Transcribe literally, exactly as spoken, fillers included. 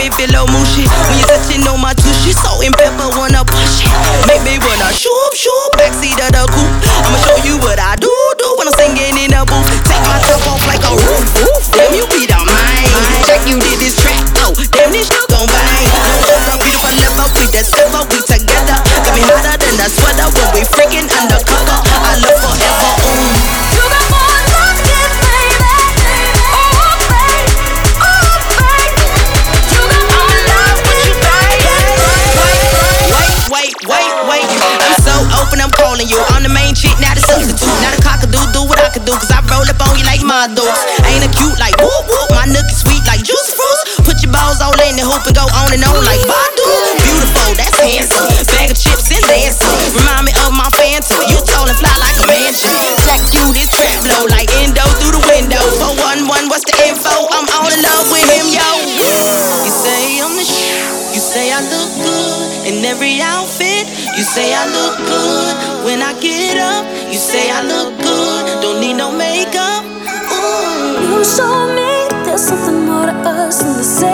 me feel low motion. When you're touching on my tushy, salt and pepper wanna push it. Make me wanna shoop shoop, backseat of the coupe. I'ma show you what I do do when I'm singing in the booth. Take my top off like a roof roof. Damn, you be the mind. Check you did this track, oh damn this shit gon' bang. No beautiful lover, we discover we together. Got me hotter than a sweater when we freaking undercover. I love forever. Ooh. You got more love to give, baby. Oh baby, oh baby. You got more love, what you baby? Wait, wait, wait, wait. I'm so open, I'm calling you. I'm the main chick, not a substitute. Not a cockadoo, do what I could do. Cause I roll up on you like my dukes. Ain't a cute like whoop whoop. My nookie sweet like juicy fruits. Put your balls all in the hoop and go on and on like Badu. Beautiful, that's handsome. Bag of chips and dancing. Remind me of my phantom. You tall and fly like a mansion. Jack you this trap blow like endo through the window. four one one, what's the info? I'm all in love with him, yo. You say I'm the sh. You say I look good in every outfit. You say I look good when I get up. You say I look good, don't need no makeup. Ooh. You showed me there's something more to us than the same.